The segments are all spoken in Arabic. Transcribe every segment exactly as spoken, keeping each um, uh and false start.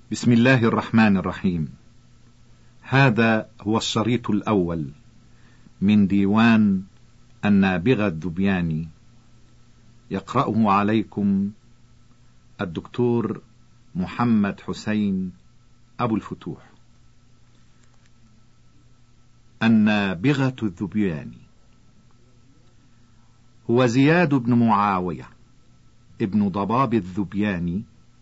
بسم الله الرحمن الرحيم. هذا هو الشريط الأول من ديوان النابغة الذبياني، يقرأه عليكم الدكتور محمد حسين أبو الفتوح. النابغة الذبياني هو زياد بن معاوية ابن ضباب الذبياني،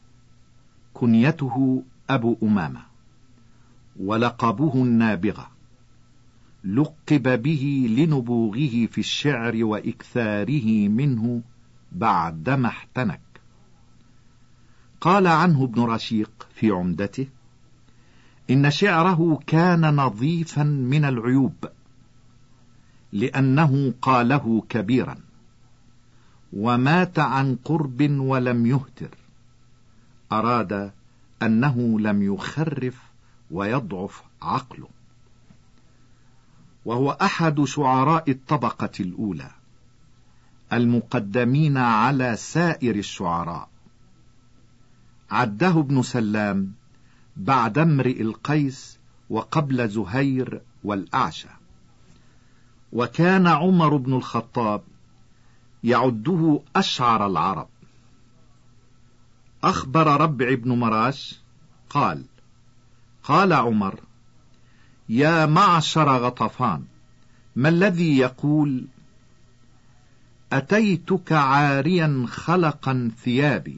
كنيته أبو أمامة، ولقبه النابغة، لقب به لنبوغه في الشعر وإكثاره منه بعدما احتنك. قال عنه ابن رشيق في عمدته: إن شعره كان نظيفا من العيوب، لأنه قاله كبيرا، ومات عن قرب ولم يهتر، أراد أنه لم يخرف ويضعف عقله. وهو أحد شعراء الطبقة الأولى المقدمين على سائر الشعراء، عده ابن سلام بعد امرئ القيس وقبل زهير والأعشى. وكان عمر بن الخطاب يعده أشعر العرب. أخبر ربع بن مراش قال: قال عمر: يا معشر غطفان، ما الذي يقول أتيتك عاريا خلقا ثيابي،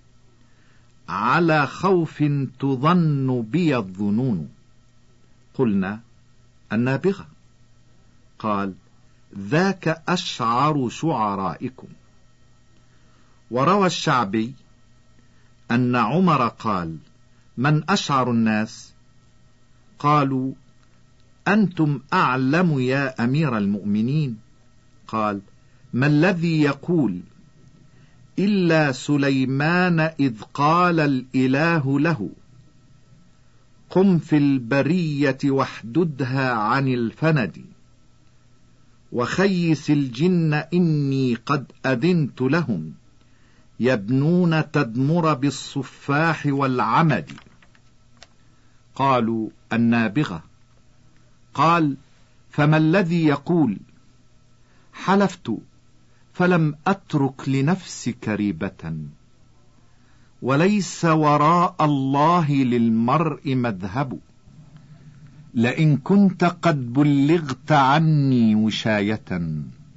على خوف تظن بي الظنون؟ قلنا: النابغة. قال: ذاك أشعر شعرائكم. وروى الشعبي أن عمر قال: من أشعر الناس؟ قالوا: أنتم أعلم يا أمير المؤمنين. قال: ما الذي يقول إلا سليمان إذ قال الإله له قم في البرية واحددها عن الفند، وخيس الجن إني قد أذنت لهم يبنون تدمر بالصفاح والعمد. قالوا: النابغة. قال: فما الذي يقول حلفت فلم أترك لنفسك ريبة، وليس وراء الله للمرء مذهب، لئن كنت قد بلغت عني وشاية،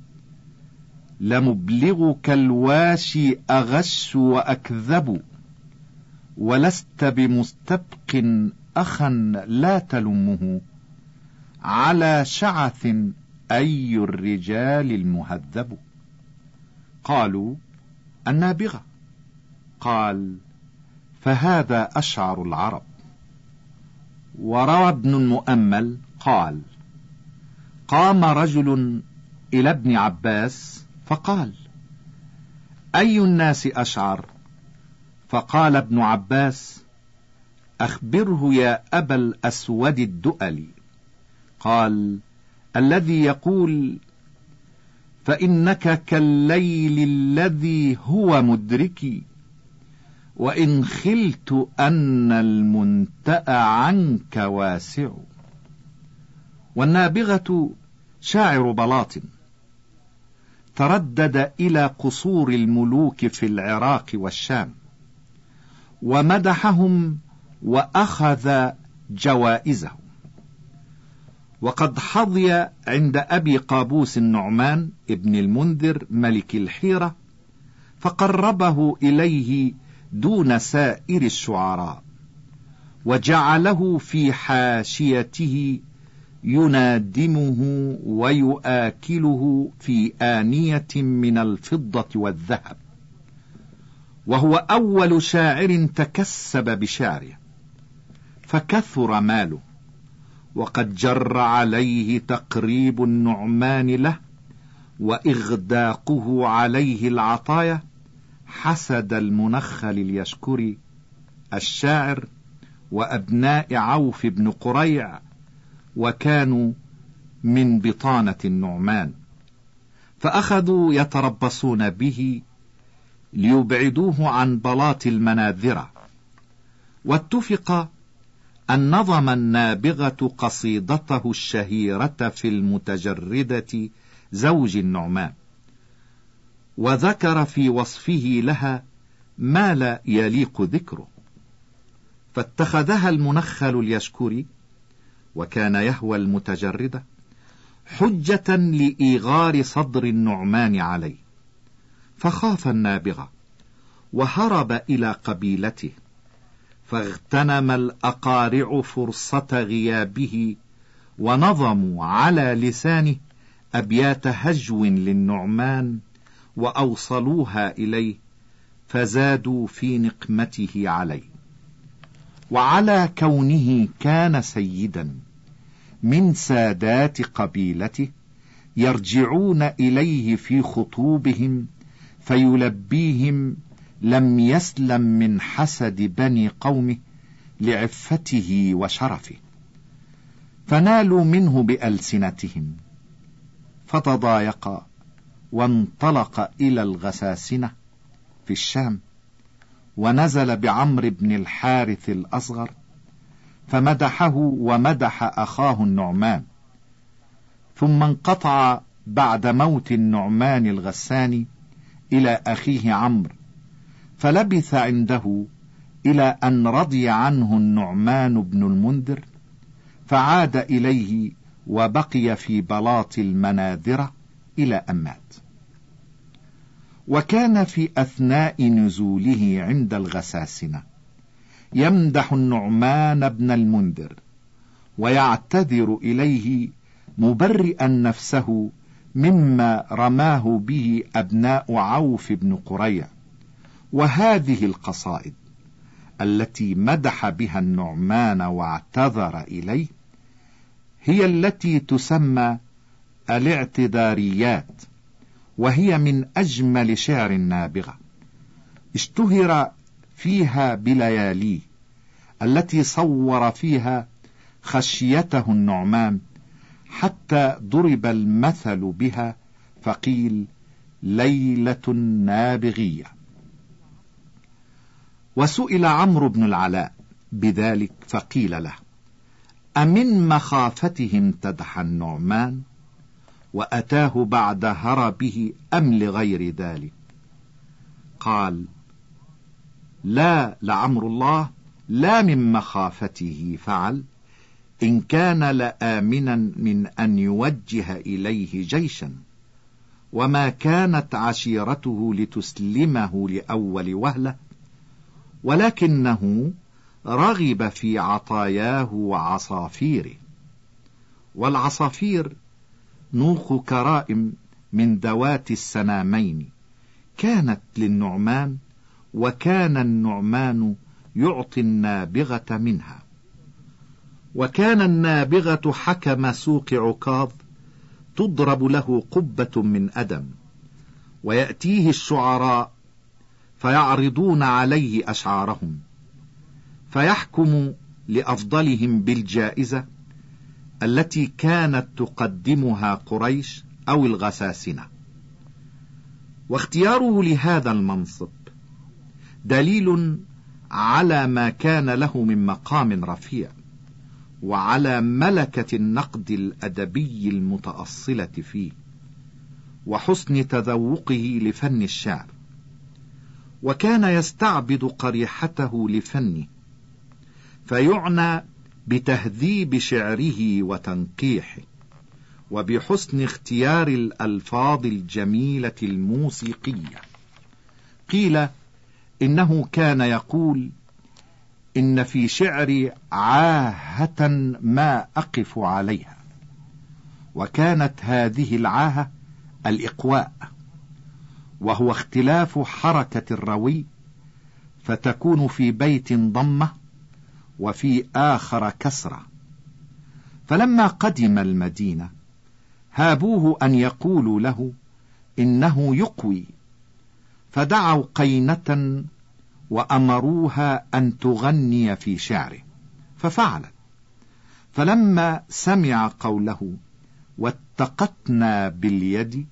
لمبلغك الواشي أغش وأكذب، ولست بمستبق أخا لا تلمه، على شعث أي الرجال المهذب. قالوا: النابغة. قال: فهذا أشعر العرب. وروى ابن المؤمل قال: قام رجل إلى ابن عباس فقال: أي الناس أشعر؟ فقال ابن عباس: أخبره يا أبا الأسود الدؤلي. قال: الذي يقول فإنك كالليل الذي هو مدركي، وإن خلت أن المنتأ عنك واسع. والنابغة شاعر بلاط، تردد إلى قصور الملوك في العراق والشام، ومدحهم وأخذ جوائزهم. وقد حظي عند أبي قابوس النعمان ابن المنذر ملك الحيرة، فقربه إليه دون سائر الشعراء، وجعله في حاشيته ينادمه ويؤكله في آنية من الفضة والذهب. وهو أول شاعر تكسب بشعره، فكثر ماله، وقد جر عليه تقريب النعمان له وإغداقه عليه العطايا حسد المنخل اليشكري الشاعر وأبناء عوف بن قريع، وكانوا من بطانة النعمان، فأخذوا يتربصون به ليبعدوه عن بلاط المناذرة، واتفق أن نظم النابغة قصيدته الشهيرة في المتجردة زوج النعمان، وذكر في وصفه لها ما لا يليق ذكره، فاتخذها المنخل اليشكري وكان يهوى المتجردة حجة لإيغار صدر النعمان عليه، فخاف النابغة وهرب إلى قبيلته، فاغتنم الأقارع فرصة غيابه ونظموا على لسانه أبيات هجو للنعمان وأوصلوها إليه، فزادوا في نقمته عليه. وعلى كونه كان سيدا من سادات قبيلته يرجعون إليه في خطوبهم فيلبيهم لم يسلم من حسد بني قومه لعفته وشرفه، فنالوا منه بألسنتهم، فتضايق وانطلق إلى الغساسنة في الشام، ونزل بعمرو بن الحارث الأصغر فمدحه ومدح أخاه النعمان، ثم انقطع بعد موت النعمان الغساني إلى أخيه عمرو، فلبث عنده إلى أن رضي عنه النعمان بن المنذر، فعاد إليه وبقي في بلاط المناذرة إلى أن مات. وكان في أثناء نزوله عند الغساسنة يمدح النعمان بن المنذر ويعتذر إليه مبرئا نفسه مما رماه به أبناء عوف بن قريع. وهذه القصائد التي مدح بها النعمان واعتذر إليه هي التي تسمى الاعتذاريات، وهي من أجمل شعر النابغة، اشتهر فيها بلياليه التي صور فيها خشيته النعمان، حتى ضرب المثل بها فقيل ليلة نابغية. وسئل عمرو بن العلاء بذلك فقيل له: أمن مخافته امتدح النعمان وأتاه بعد هربه أم لغير ذلك؟ قال: لا لعمر الله، لا من مخافته فعل، إن كان لآمنا من أن يوجه إليه جيشا، وما كانت عشيرته لتسلمه لأول وهلة، ولكنه رغب في عطاياه وعصافيره. والعصافير نوخ كرائم من ذوات السنامين كانت للنعمان، وكان النعمان يعطي النابغة منها. وكان النابغة حكم سوق عكاظ تضرب له قبة من أدم، ويأتيه الشعراء فيعرضون عليه أشعارهم، فيحكم لأفضلهم بالجائزة التي كانت تقدمها قريش أو الغساسنة. واختياره لهذا المنصب دليل على ما كان له من مقام رفيع، وعلى ملكة النقد الأدبي المتأصلة فيه، وحسن تذوقه لفن الشعر. وكان يستعبد قريحته لفنه، فيعنى بتهذيب شعره وتنقيحه، وبحسن اختيار الألفاظ الجميلة الموسيقية. قيل إنه كان يقول: إن في شعري عاهة ما أقف عليها. وكانت هذه العاهة الإقواء، وهو اختلاف حركة الروي، فتكون في بيت ضمة وفي آخر كسرة. فلما قدم المدينة هابوه أن يقولوا له إنه يقوي، فدعوا قينة وأمروها أن تغني في شعره، ففعلت. فلما سمع قوله واتقتنا باليد،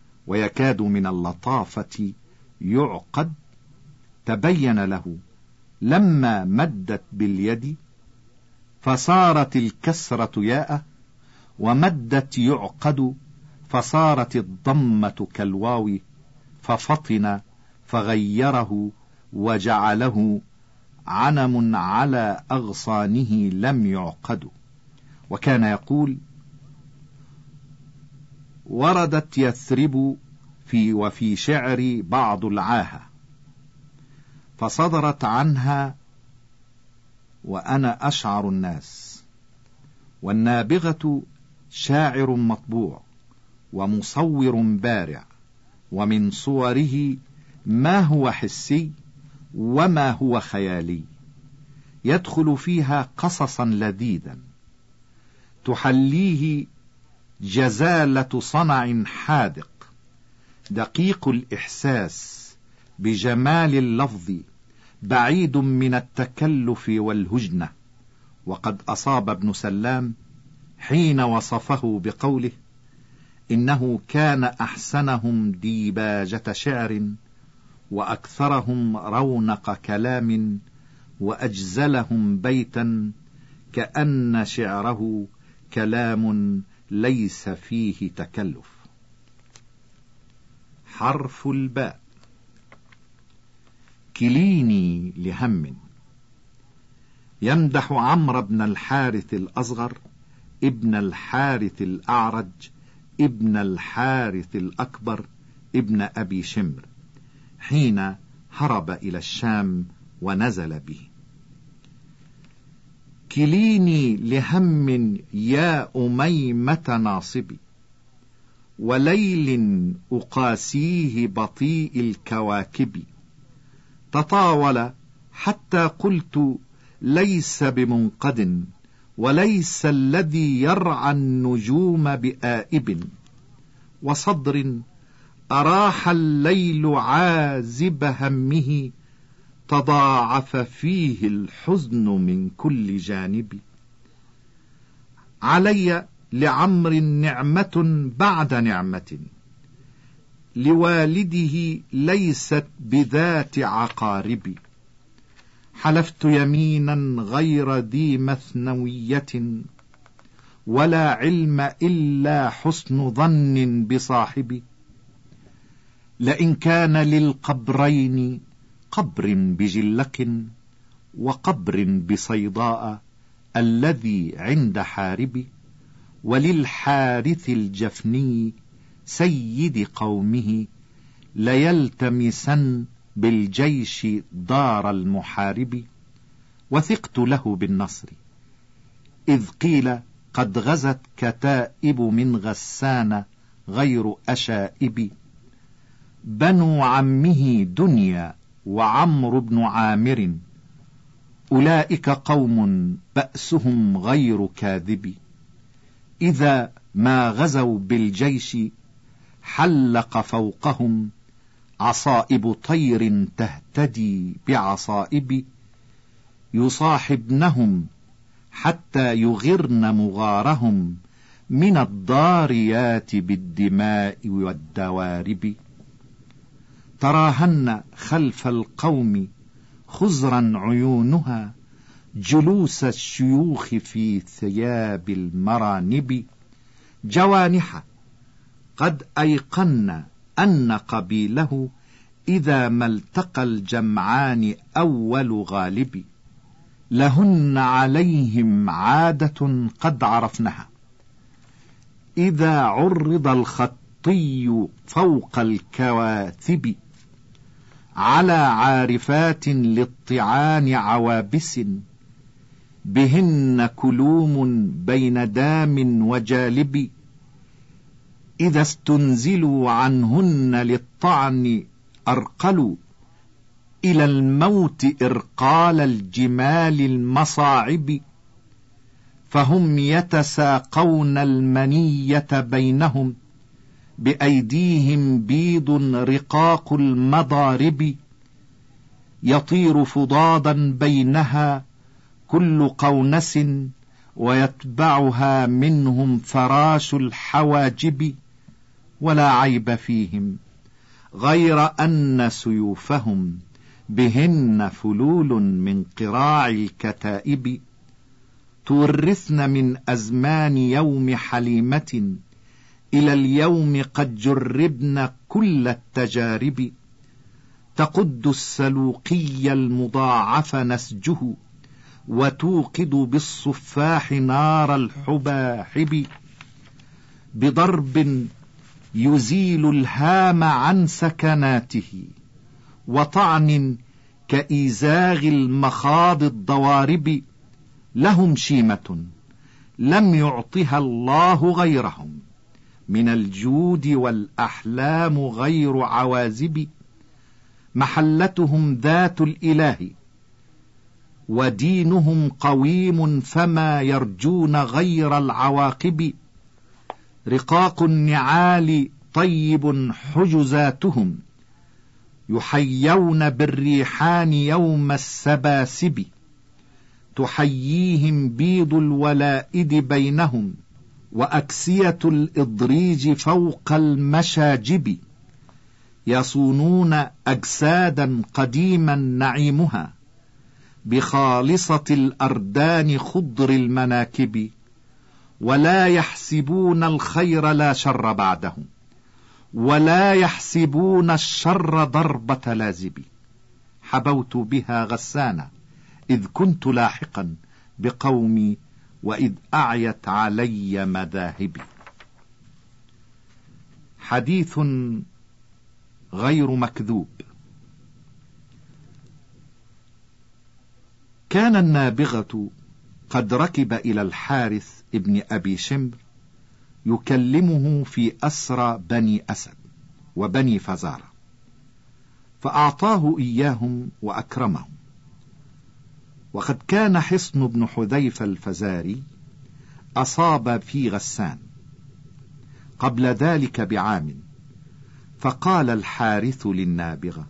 ويكاد من اللطافة يعقد، تبين له لما مدت باليد فصارت الكسرة ياء، ومدت يعقد فصارت الضمة كالواو، ففطن فغيره وجعله عنم على أغصانه لم يعقد. وكان يقول: وردت يثرب في وفي شعري بعض العاهة، فصدرت عنها وأنا أشعر الناس. والنابغة شاعر مطبوع ومصور بارع، ومن صوره ما هو حسي وما هو خيالي، يدخل فيها قصصا لذيذا تحليه جزالة صنع حاذق، دقيق الإحساس بجمال اللفظ، بعيد من التكلف والهجنة. وقد أصاب ابن سلام حين وصفه بقوله: إنه كان أحسنهم ديباجة شعر، وأكثرهم رونق كلام، وأجزلهم بيتا، كأن شعره كلام ليس فيه تكلف. حرف الباء. كليني لهم. يمدح عمرو بن الحارث الأصغر ابن الحارث الأعرج ابن الحارث الأكبر ابن أبي شمر حين هرب إلى الشام ونزل به. كليني لهم يا أميمة ناصبي، وليل أقاسيه بطيء الكواكب، تطاول حتى قلت ليس بمنقد، وليس الذي يرعى النجوم بآئب، وصدر أراح الليل عازب همه، تضاعف فيه الحزن من كل جانب. علي لعمر نعمة بعد نعمة، لوالده ليست بذات عقارب، حلفت يمينا غير ذي مثنوية، ولا علم إلا حسن ظن بصاحبي. لئن كان للقبرين قبر بجلق، وقبر بصيداء الذي عند حارب، وللحارث الجفني سيد قومه، ليلتمسن بالجيش دار المحارب. وثقت له بالنصر إذ قيل قد غزت كتائب من غسان غير أشائب، بنو عمه دنيا وعمرو بن عامر، أولئك قوم بأسهم غير كاذب. إذا ما غزوا بالجيش حلق فوقهم عصائب طير تهتدي بعصائب، يصاحبنهم حتى يغرن مغارهم، من الضاريات بالدماء والدوارب. تراهن خلف القوم خزرا عيونها، جلوس الشيوخ في ثياب المرانب، جوانح قد أيقن أن قبيله إذا ما التقى الجمعان أول غالب. لهن عليهم عادة قد عرفنها، إذا عرض الخطي فوق الكواثب، على عارفات للطعان عوابس، بهن كلوم بين دام وجالب. إذا استنزلوا عنهن للطعن أرقلوا، إلى الموت إرقال الجمال المصاعب. فهم يتساقون المنية بينهم، بأيديهم بيض رقاق المضارب، يطير فضادا بينها كل قونس، ويتبعها منهم فراش الحواجب. ولا عيب فيهم غير أن سيوفهم بهن فلول من قراع الكتائب، تورثن من أزمان يوم حليمة إلى اليوم قد جربن كل التجارب. تقد السلوقي المضاعف نسجه، وتوقد بالصفاح نار الحباحب، بضرب يزيل الهام عن سكناته، وطعن كإيزاغ المخاض الضوارب. لهم شيمة لم يعطها الله غيرهم، من الجود والأحلام غير عوازب. محلتهم ذات الإله ودينهم قويم، فما يرجون غير العواقب. رقاق النعال طيب حجزاتهم، يحيون بالريحان يوم السباسب. تحييهم بيض الولائد بينهم، وأكسية الإضريج فوق المشاجب. يصونون أجسادا قديما نعيمها، بخالصة الأردان خضر المناكب. ولا يحسبون الخير لا شر بعدهم، ولا يحسبون الشر ضربة لازب. حبوت بها غسانا إذ كنت لاحقا بقومي، وإذ أعيت علي مذاهبي. حديث غير مكذوب. كان النابغة قد ركب إلى الحارث ابن أبي شمر يكلمه في أسرى بني أسد وبني فزارة، فأعطاه إياهم وأكرمهم. وقد كان حصن بن حذيفة الفزاري أصاب في غسان قبل ذلك بعام، فقال الحارث للنابغة: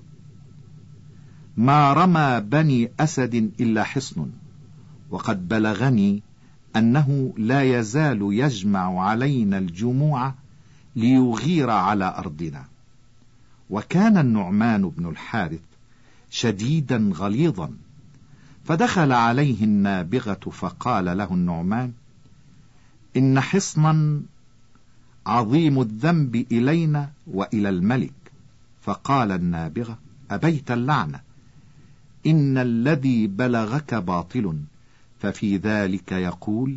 ما رمى بني أسد إلا حصن، وقد بلغني أنه لا يزال يجمع علينا الجموع ليغير على أرضنا. وكان النعمان بن الحارث شديدا غليظا، فدخل عليه النابغة فقال له النعمان: إن حصنا عظيم الذنب إلينا وإلى الملك. فقال النابغة: أبيت اللعنة، إن الذي بلغك باطل. ففي ذلك يقول: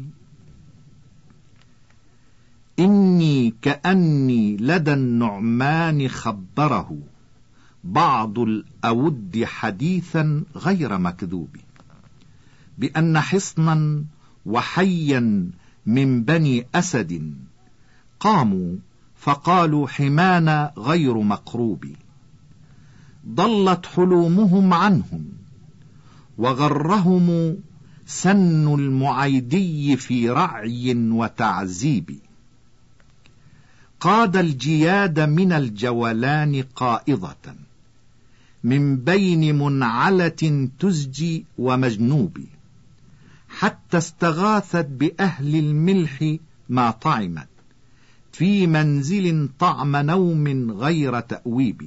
إني كأني لدى النعمان خبره بعض الأود حديثا غير مكذوب، بأن حصنا وحيا من بني أسد قاموا فقالوا: حمانا غير مقروب. ضلت حلومهم عنهم، وغرهم سن المعيدي في رعي وتعذيب. قاد الجياد من الجولان قائضة، من بين منعلة تزجي ومجنوب، حتى استغاثت بأهل الملح ما طعمت، في منزل طعم نوم غير تأويب.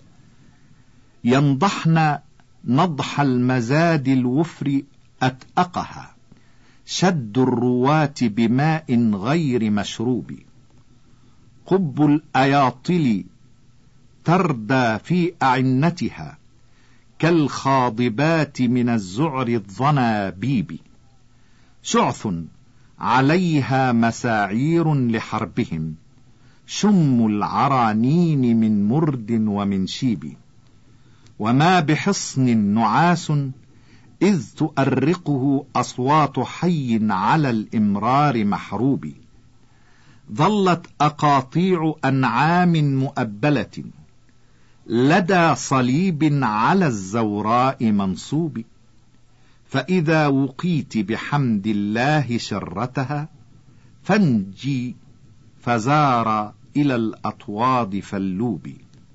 ينضحن نضح المزاد الوفر أتأقها، شد الرواة بماء غير مشروب. قب الأياطل تردى في أعنتها، كالخاضبات من الزعر الضنابيب. شعث عليها مساعير لحربهم، شم العرانين من مرد ومن شيب. وما بحصن نعاس إذ تؤرقه أصوات حي على الإمرار محروب. ظلت أقاطيع أنعام مؤبلة لدى صليب على الزوراء منصوب. فإذا وقيت بحمد الله شرتها، فانجي فزار إلى الأطواد فاللوب.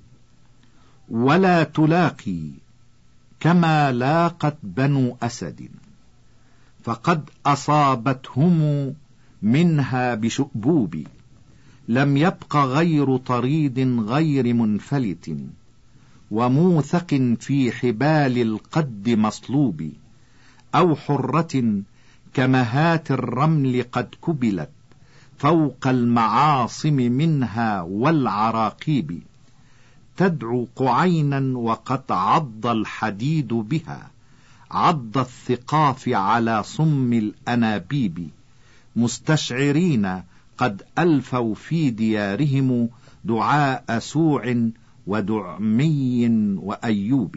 ولا تلاقي كما لاقت بنو أسد، فقد أصابتهم منها بشؤبوب. لم يبق غير طريد غير منفلت، وموثق في حبال القد مصلوب، أو حرة كمهات الرمل قد كبلت فوق المعاصم منها والعراقيب، تدعو قعينا وقد عض الحديد بها عض الثقاف على صم الأنابيب، مستشعرين قد ألفوا في ديارهم دعاء سوع ودعمي وأيوب.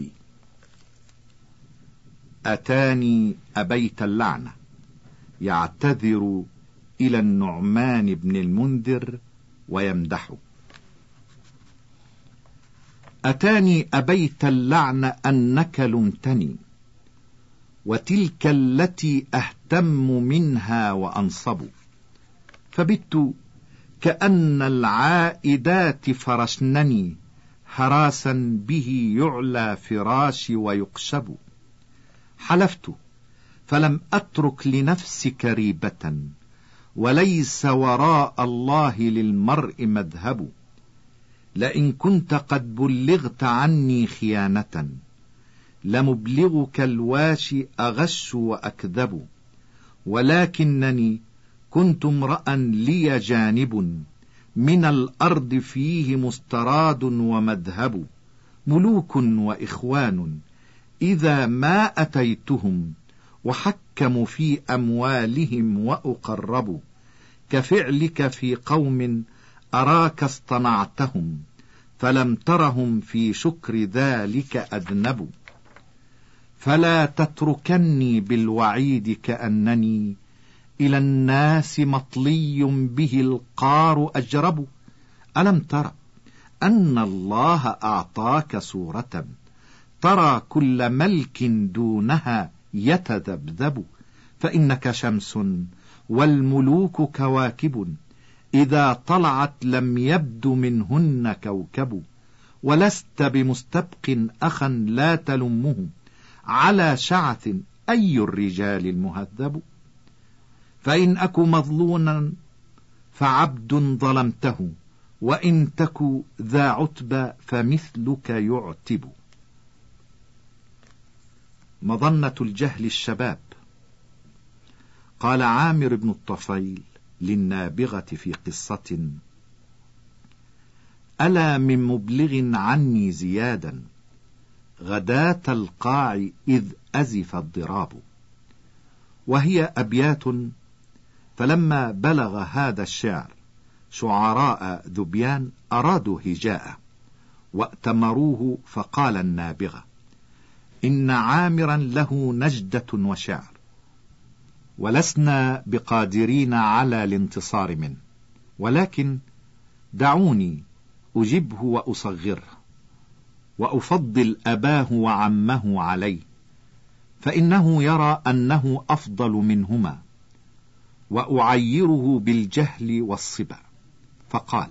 أتاني أبيت اللعنة، يعتذر إلى النعمان بن المنذر ويمدحه. أتاني أبيت اللعن أنك لمتني، وتلك التي أهتم منها وأنصب، فبت كأن العائدات فرشنني هراسا به يعلى فراشي ويقشب. حلفت فلم أترك لنفسك ريبة، وليس وراء الله للمرء مذهب. لئن كنت قد بلغت عني خيانة، لمبلغك الواشي أغش وأكذب. ولكنني كنت امرأ لي جانب من الأرض فيه مستراد ومذهب. ملوك وإخوان إذا ما أتيتهم وحكموا في أموالهم وأقربوا، كفعلك في قوم أراك اصطنعتهم فلم ترهم في شكر ذلك أذنبوا. فلا تتركني بالوعيد كأنني إلى الناس مطلي به القار أجرب. ألم تر أن الله أعطاك صورة ترى كل ملك دونها يتذبذب؟ فإنك شمس والملوك كواكب، إذا طلعت لم يبد منهن كوكب. ولست بمستبق أخا لا تلمه على شعث أي الرجال المهذب. فإن أك مظلونا فعبد ظلمته، وإن تك ذا عتب فمثلك يعتب. مظنة الجهل الشباب. قال عامر بن الطفيل للنابغة في قصة: ألا من مبلغ عني زيادا غداة القاع إذ أزف الضراب. وهي أبيات. فلما بلغ هذا الشعر شعراء ذبيان أرادوا هجاءه وأتمروه، فقال النابغة: إن عامرا له نجدة وشعر، ولسنا بقادرين على الانتصار منه، ولكن دعوني أجبه وأصغره، وأفضل أباه وعمه عليه، فإنه يرى أنه أفضل منهما، وأعيره بالجهل والصبا. فقال: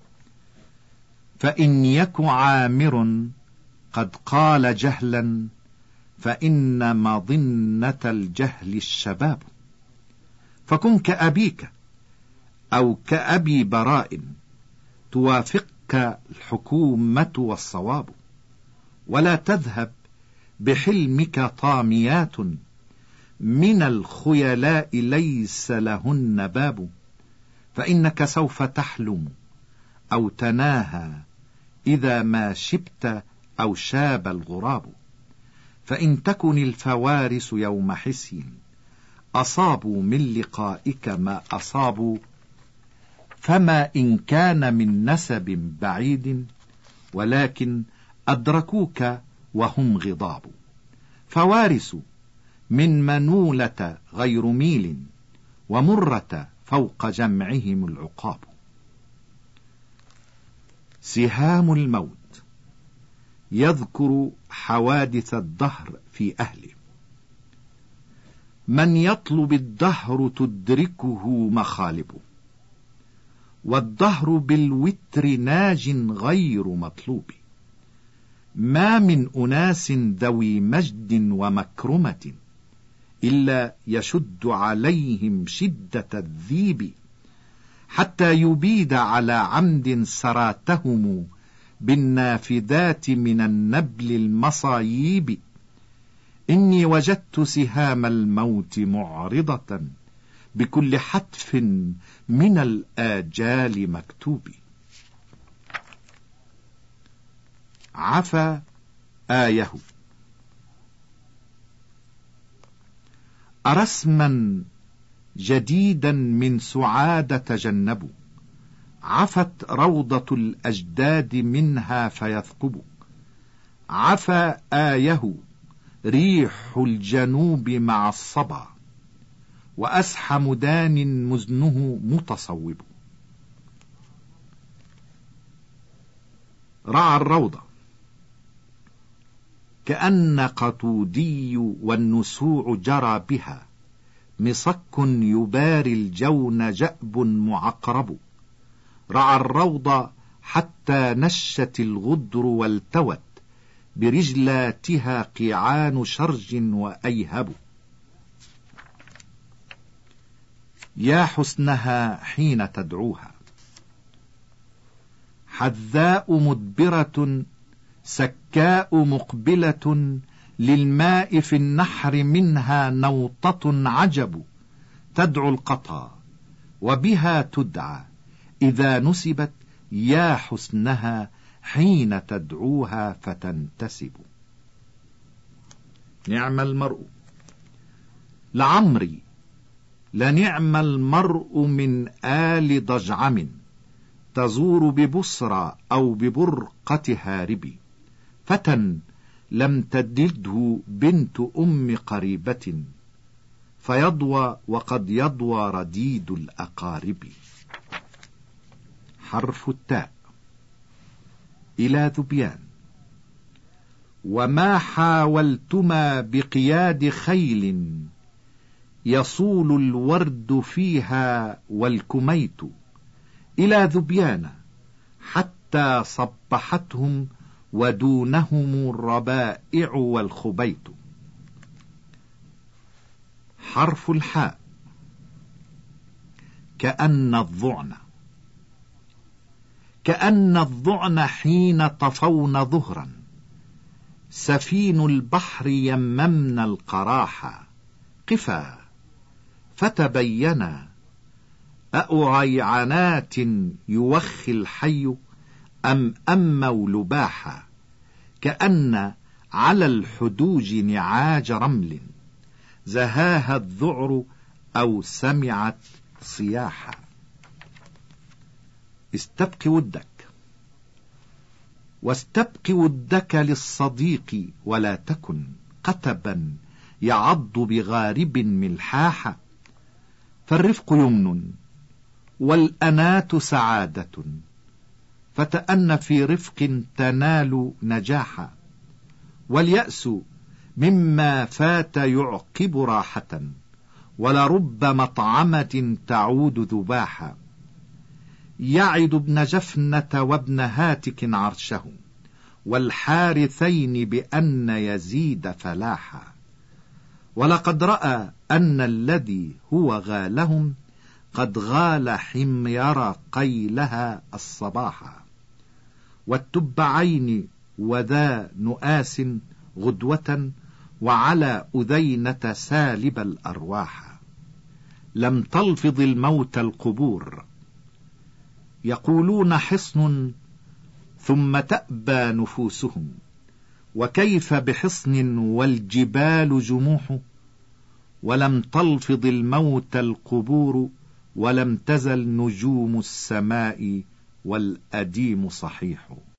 فإن يك عامر قد قال جهلا، فإن مظنة الجهل الشباب. فكن كأبيك أو كأبي براء، توافقك الحكومة والصواب. ولا تذهب بحلمك طاميات، من الخيلاء ليس لهن باب. فإنك سوف تحلم أو تناهى إذا ما شبت أو شاب الغراب. فإن تكن الفوارس يوم حسي أصابوا من لقائك ما أصابوا، فما إن كان من نسب بعيد، ولكن أدركوك وهم غضاب. فوارس من منولة غير ميل، ومرة فوق جمعهم العقاب. سهام الموت. يذكر حوادث الدهر في أهله. من يطلب الدهر تدركه مخالبه، والدهر بالوتر ناج غير مطلوب. ما من أناس ذوي مجد ومكرمة إلا يشد عليهم شدة الذيب، حتى يبيد على عمد سراتهم بالنافذات من النبل المصايب. إني وجدت سهام الموت معرضة بكل حتف من الآجال مكتوب. عفا آيه. أرسما جديدا من سعادة تجنبوا، عفت روضة الأجداد منها فيثقب. عفا آيه ريح الجنوب مع الصبا، وأسحم دان مزنه متصوب. رعى الروضة. كأن قطودي والنسوع جرى بها، مصك يباري الجون جأب معقرب. رعى الروض حتى نشت الغدر والتوت، برجلاتها قيعان شرج وأيهب. يا حسنها حين تدعوها. حذاء مدبرة سكاء مقبلة، للماء في النحر منها نوطة عجب. تدعو القطا وبها تدعى، إذا نسبت يا حسنها حين تدعوها فتنتسب. نعم المرء. لعمري لنعم المرء من آل ضجعم، تزور ببصرى أو ببرقة هارب. فتى لم تدده بنت أم قريبة، فيضوى وقد يضوى رديد الأقارب. حرف التاء. إلى ذبيان. وما حاولتما بقياد خيل، يصول الورد فيها والكميت. إلى ذبيان حتى صبحتهم، ودونهم الربائع والخبيت. حرف الحاء. كأن الضعن. كأن الضعن حين طفون ظهرا، سفين البحر يممن القراحة. قفا فتبينا، أأعيعنات يوخي الحي، أم أموا لباحا. كأن على الحدوج نعاج رمل، زهاها الذعر أو سمعت صياحا. استبق ودك. واستبق ودك للصديق، ولا تكن قتبا يعض بغارب ملحاحا. فالرفق يمن والأنات سعادة، فتأن في رفق تنال نجاحا. واليأس مما فات يعقب راحة، ولرب مطعمة تعود ذباحا. يعد ابن جفنة وابن هاتك عرشه، والحارثين بأن يزيد فلاحا. ولقد رأى أن الذي هو غالهم، قد غال حمير قيلها الصباحا. والتبعين وذا نؤاس غدوة، وعلى أذينة سالب الأرواح. لم تلفظ الموت القبور، يقولون حصن ثم تأبى نفوسهم. وكيف بحصن والجبال جموح، ولم تلفظ الموت القبور، ولم تزل نجوم السماء والأديم صحيح.